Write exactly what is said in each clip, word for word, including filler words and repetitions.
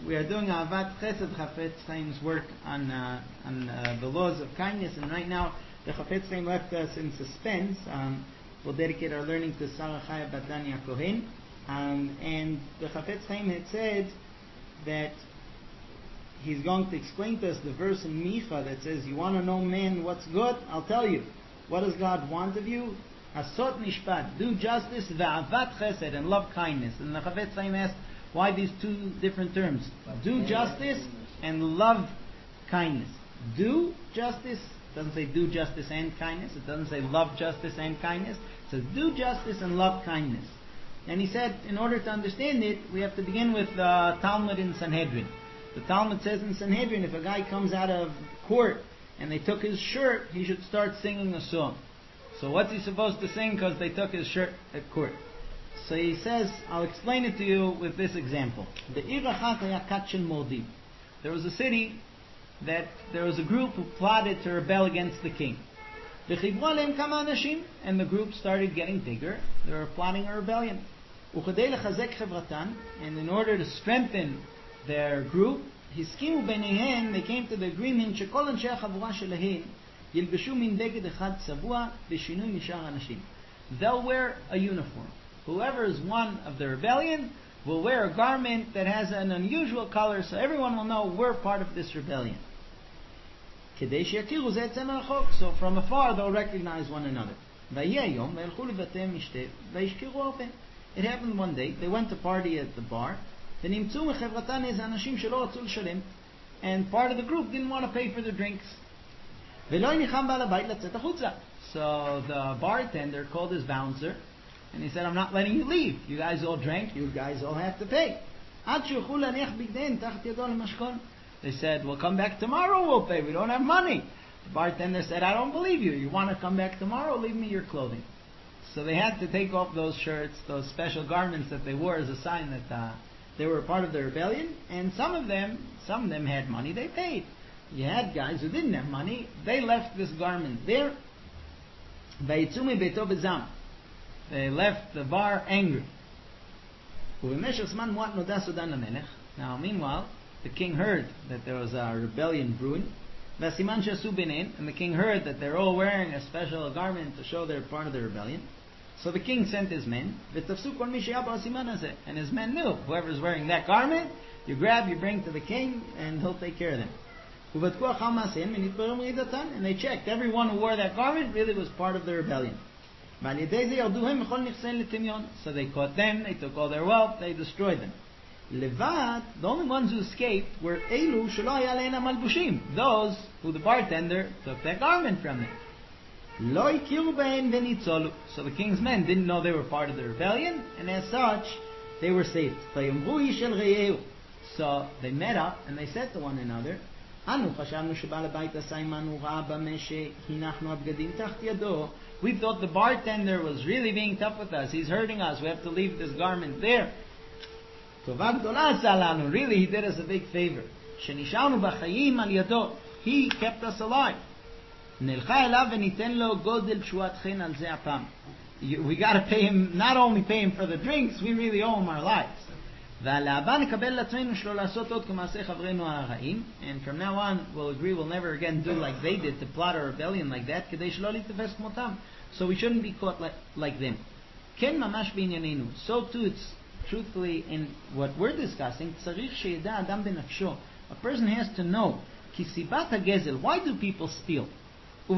we are doing Ahavat Chesed, Chafetz Chaim's work on uh, on uh, the laws of kindness, and right now the Chafetz Chaim left us in suspense. Um, we'll dedicate our learning to Sarah Chaya Bat Danya Kohen, um, and the Chafetz Chaim had said that he's going to explain to us the verse in Micha that says, you want to know, man, what's good? I'll tell you. What does God want of you? Asot mishpat, do justice, ve'avat chesed, and love kindness. And the Chafetz Chaim asked, why these two different terms? Do justice and love kindness. Do justice, it doesn't say do justice and kindness. It doesn't say love justice and kindness. It says do justice and love kindness. And he said, in order to understand it, we have to begin with the Talmud in Sanhedrin. The Talmud says in Sanhedrin, if a guy comes out of court and they took his shirt, he should start singing a song. So what's he supposed to sing because they took his shirt at court? So he says, I'll explain it to you with this example. The There was a city that there was a group who plotted to rebel against the king. And the group started getting bigger. They were plotting a rebellion. And in order to strengthen their group, they came to the agreement they'll wear a uniform. Whoever is one of the rebellion will wear a garment that has an unusual color, so everyone will know we're part of this rebellion. So from afar they'll recognize one another. It happened one day, they went to party at the bar, and part of the group didn't want to pay for the drinks. So the bartender called his bouncer and he said, I'm not letting you leave. You guys all drank, you guys all have to pay. They said, well, come back tomorrow, we'll pay. We don't have money. The bartender said, I don't believe you. You want to come back tomorrow? Leave me your clothing. So they had to take off those shirts, those special garments that they wore as a sign that uh, they were a part of the rebellion. And some of them, some of them had money, they paid. You had guys who didn't have money, they left this garment there. They left the bar angry. Now meanwhile, the king heard that there was a rebellion brewing. And the king heard that they're all wearing a special garment to show they're part of the rebellion. So the king sent his men. And his men knew, whoever's wearing that garment, you grab, you bring to the king, and he'll take care of them. And they checked. Everyone who wore that garment really was part of the rebellion. So they caught them, they took all their wealth, they destroyed them. Levat, the only ones who escaped were Elu shelo haya lehem malbushim, those who the bartender took that garment from them. Lo ikiru behem venitzolu. So the king's men didn't know they were part of the rebellion, and as such, they were saved. So they met up and they said to one another, we thought the bartender was really being tough with us. He's hurting us. We have to leave this garment there. Really, he did us a big favor. He kept us alive. We got to pay him, not only pay him for the drinks, we really owe him our lives. And from now on, we'll agree we'll never again do like they did, to plot a rebellion like that. So we shouldn't be caught like, like them. So too, it's truthfully in what we're discussing. A person has to know, why do people steal? A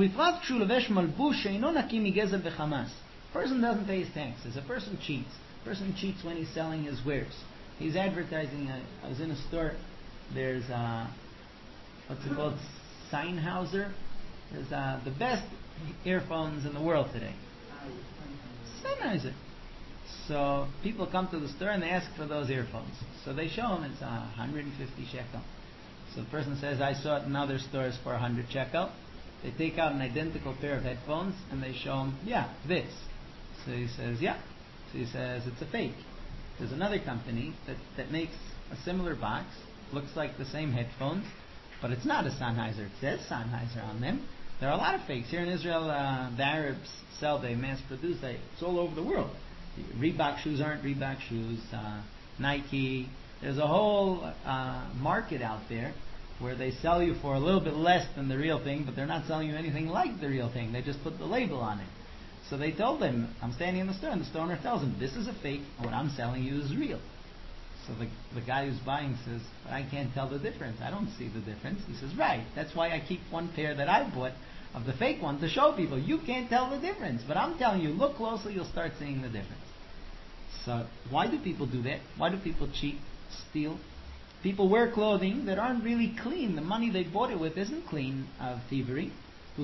person doesn't pay his taxes. A person cheats. A person cheats when he's selling his wares. He's advertising. A, I was in a store. There's a, what's it called? Sennheiser. There's a, the best earphones in the world today. Sennheiser. So people come to the store and they ask for those earphones. So they show them it's a one hundred fifty shekel. So the person says, I saw it in other stores for one hundred shekel. They take out an identical pair of headphones and they show him, yeah, this. So he says, yeah. So he says, it's a fake. There's another company that, that makes a similar box, looks like the same headphones, but it's not a Sennheiser. It says Sennheiser on them. There are a lot of fakes. Here in Israel, uh, the Arabs sell, they mass produce, they, it's all over the world. Reebok shoes aren't Reebok shoes. Uh, Nike, There's a whole uh, market out there where they sell you for a little bit less than the real thing, but they're not selling you anything like the real thing. They just put the label on it. So they told him, I'm standing in the store, and the store owner tells him, this is a fake, and what I'm selling you is real. So the, the guy who's buying says, but I can't tell the difference. I don't see the difference. He says, right, that's why I keep one pair that I bought of the fake one to show people. You can't tell the difference, but I'm telling you, look closely, you'll start seeing the difference. So why do people do that? Why do people cheat, steal? People wear clothing that aren't really clean. The money they bought it with isn't clean of thievery. And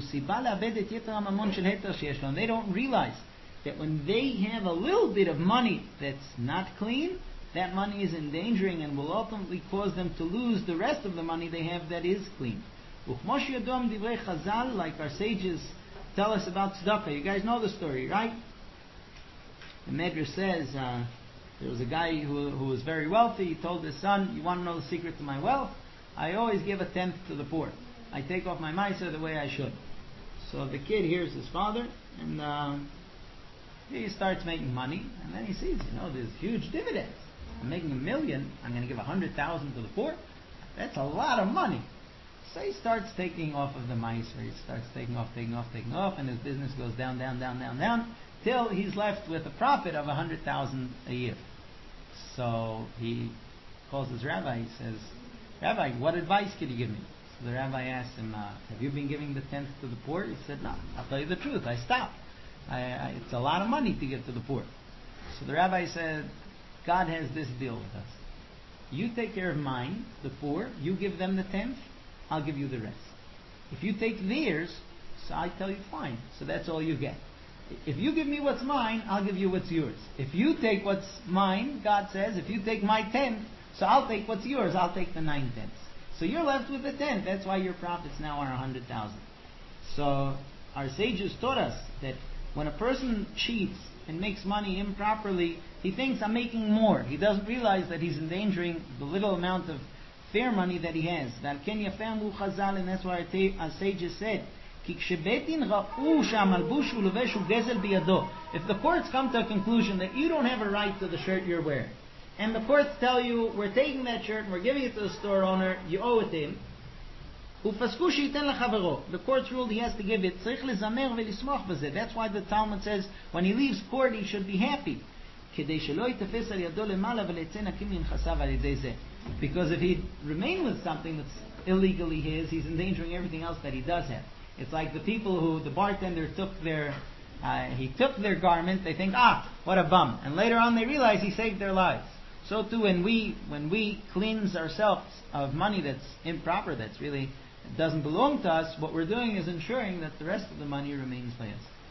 they don't realize that when they have a little bit of money that's not clean, that money is endangering and will ultimately cause them to lose the rest of the money they have that is clean. Like our sages tell us about tzedakah. You guys know the story, right? The Medrash says uh, there was a guy who, who was very wealthy. He told his son, you want to know the secret to my wealth? I always give a tenth to the poor. I take off my maaser the way I should. So the kid hears his father, and uh, he starts making money, and then he sees, you know, there's huge dividends. I'm making a million, I'm going to give a hundred thousand to the poor. That's a lot of money. So he starts taking off of the maaser. He starts taking off, taking off, taking off, and his business goes down, down, down, down, down, till he's left with a profit of a hundred thousand a year. So he calls his rabbi. He says, Rabbi, what advice could you give me? So the rabbi asked him, uh, have you been giving the tenth to the poor? He said, no, I'll tell you the truth. I stopped. I, I, it's a lot of money to give to the poor. So the rabbi said, God has this deal with us. You take care of mine, the poor, you give them the tenth, I'll give you the rest. If you take theirs, so I tell you fine, so that's all you get. If you give me what's mine, I'll give you what's yours. If you take what's mine, God says, if you take my tenth, so I'll take what's yours, I'll take the nine tenths. So you're left with the tenth. That's why your profits now are a hundred thousand. So our sages taught us that when a person cheats and makes money improperly, he thinks I'm making more. He doesn't realize that he's endangering the little amount of fair money that he has. And that's why our sages said, if the courts come to a conclusion that you don't have a right to the shirt you're wearing, and the courts tell you, we're taking that shirt and we're giving it to the store owner, you owe it to him, the courts ruled he has to give it. That's why the Talmud says, when he leaves court, he should be happy. Because if he remain with something that's illegally his, he's endangering everything else that he does have. It's like the people who the bartender took their uh, he took their garment. They think, ah, what a bum, and later on they realize he saved their lives. So too, when we when we cleanse ourselves of money that's improper, that's really doesn't belong to us, what we're doing is ensuring that the rest of the money remains by us.